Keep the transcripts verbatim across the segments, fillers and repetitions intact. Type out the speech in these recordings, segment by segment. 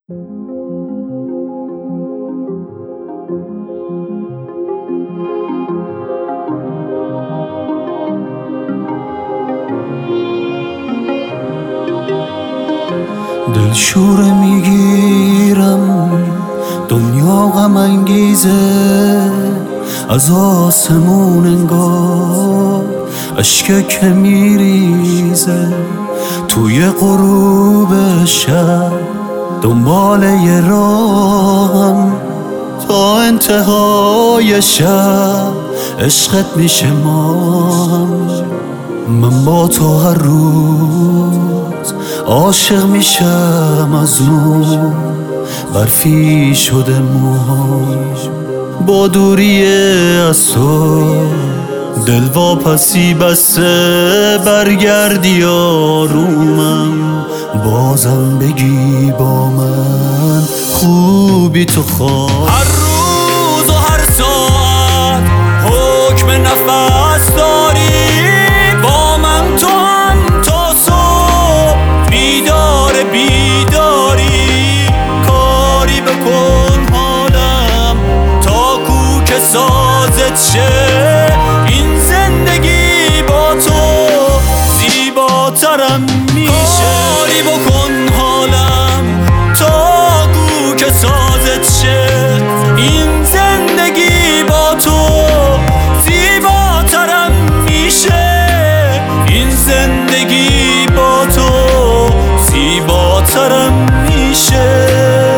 دلشوره میگیرم دنیا غم انگیزه، از آسمون انگار اشک که میریزه، توی غروب شب دنبال یه راهم تا انتهای شب عشقت میشه ماهم. من با تو هر روز عاشق میشم، از نور برفی شده موهام، با دوری از تو دل واپسی بسته، برگردی آرومم بازم بگی با من خوبی تو خواه. هر روز و هر ساعت حکم نفس داری، با من تو هم تا صبح بیدار بیداری، کاری بکن حالم تا کوک سازت شه، این زندگی با تو زیباترم میشه. کاری بکن حالم تا کوک سازت شه، این زندگی با تو زیباترم میشه، این زندگی با تو زیباترم میشه.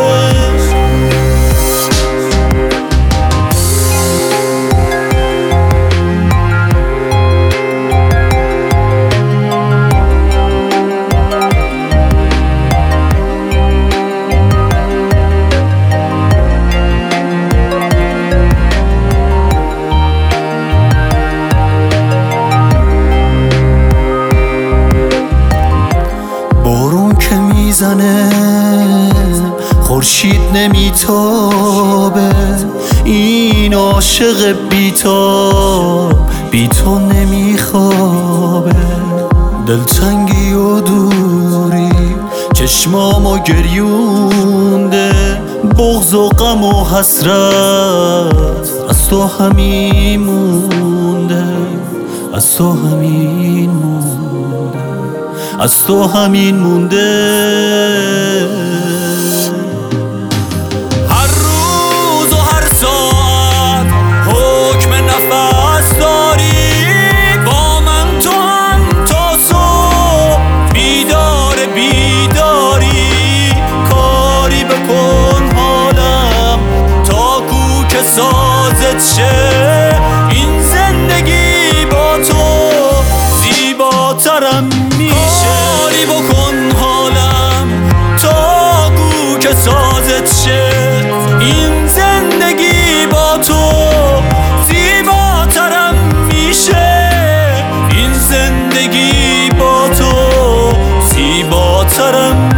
میزنه خورشید نمیتابه، این عاشق بیتاب بی تو نمیخوابه، دلتنگی و دوری چشمامو گریونده، بغض و غم و حسرت از تو همین مونده، از تو همین مونده، از تو همین مونده. هر روز و هر ساعت حکم نفس داری، با من تو هم تا صبح بیدار بیداری، کاری بکن حالم تا کوک سازت شه، این زندگی با تو زیباترم میشه. کاری بکن حالم تا کوک سازت شه، این زندگی با تو زیباترم میشه، این زندگی با تو زیباترم